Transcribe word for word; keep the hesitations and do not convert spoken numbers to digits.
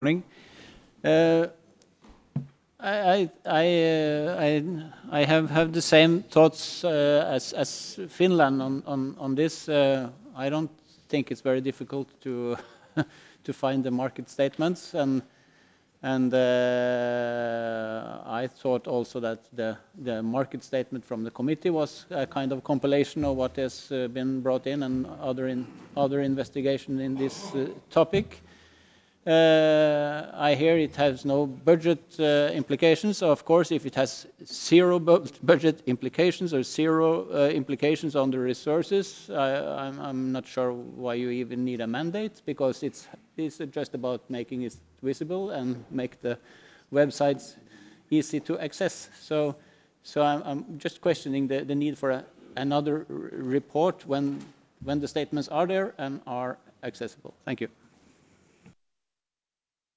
morning. Uh, I I uh, I I have have the same thoughts uh, as as Finland on on on this. Uh, I don't think it's very difficult to to find the market statements, and and uh, I thought also that the the market statement from the committee was a kind of compilation of what has uh, been brought in and other in other investigation in this uh, topic. Uh, I hear it has no budget uh, implications. So of course, if it has zero bu budget implications or zero uh, implications on the resources, I, I'm, I'm not sure why you even need a mandate, because it's, it's just about making it visible and make the websites easy to access. So, so I'm, I'm just questioning the, the need for a, another report when, when the statements are there and are accessible. Thank you.